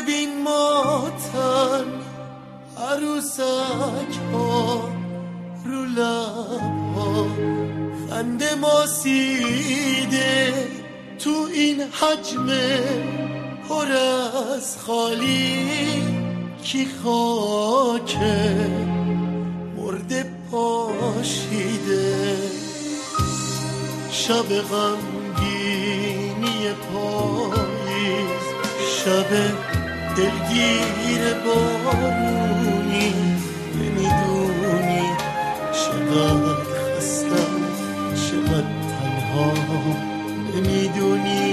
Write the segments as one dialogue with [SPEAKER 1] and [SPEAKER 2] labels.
[SPEAKER 1] ببین ماتن عروسک ها رو لب ها خنده ماسیده تو این حجم پر از خالی کی خاکه مرده پاشیده شب غمگینی پاییز شب دلگیر بارونی نمیدونی چقدر خستم چقدر تنها نمیدونی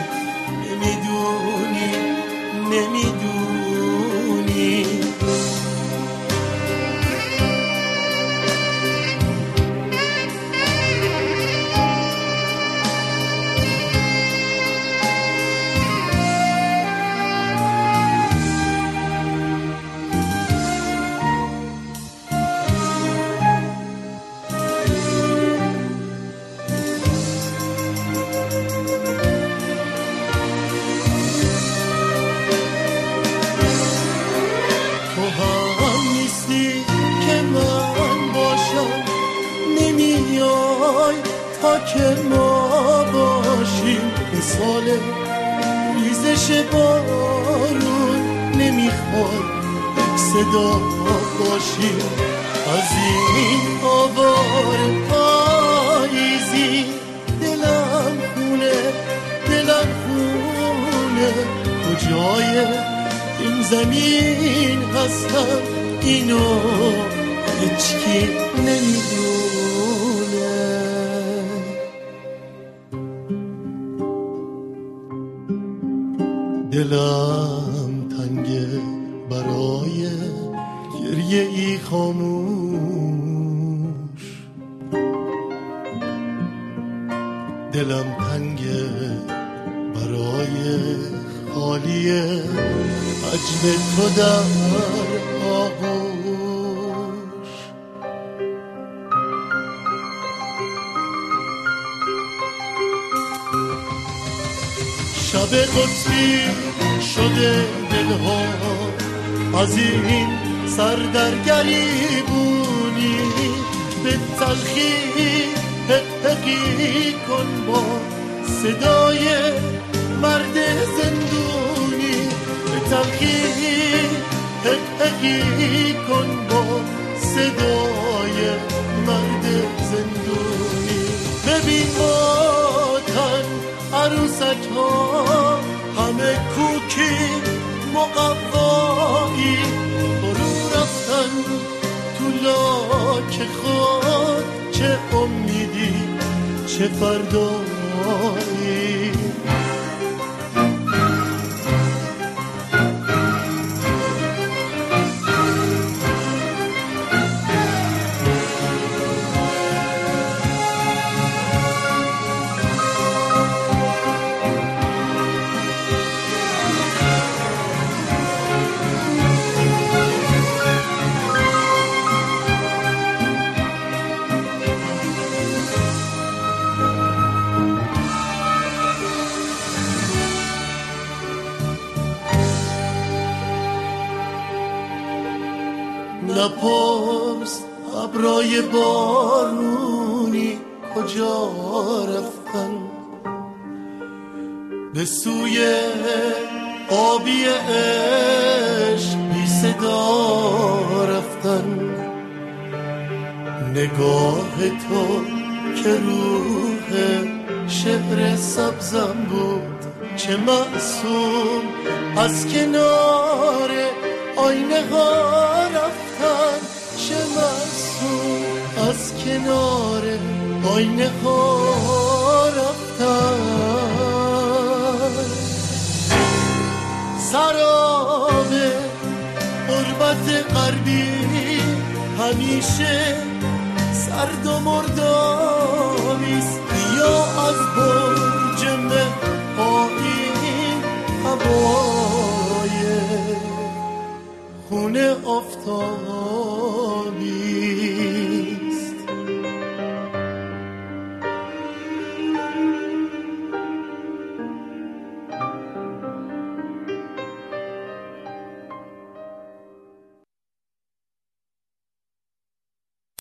[SPEAKER 1] تا که ما باشیم مثال ریزش بارون نمیخواد صدا باشیم از این آوار پاییزی دلم خونه کجای این زمین هستم اینو هیچکی نمیدونه دلم تنگه برای گریه ای خاموش دلم تنگه برای خالی حجم تو در آغوش شب قطبی شده دلها از این سردرگریبونی به تلخی حقی کن با صدای مرد زندونی به تلخی حقی کن با صدای مرد زندونی ببین ماتن عروسک ها همه کوکی مقوایی برو رفتن تو لاک خود چه امیدی چه فردایی نپرس ابرای بارونی کجا رفتن به سوی آبی عشق بی صدا رفتن نگاه تو که روح شعر سبزم بود چه معصوم از کنار آینه ها رفتن چه معصوم از کنار آینه ها رفتن سراب غربت غربی همیشه سرد و مردامیست یا از برج پایین هوای خونه آفتابی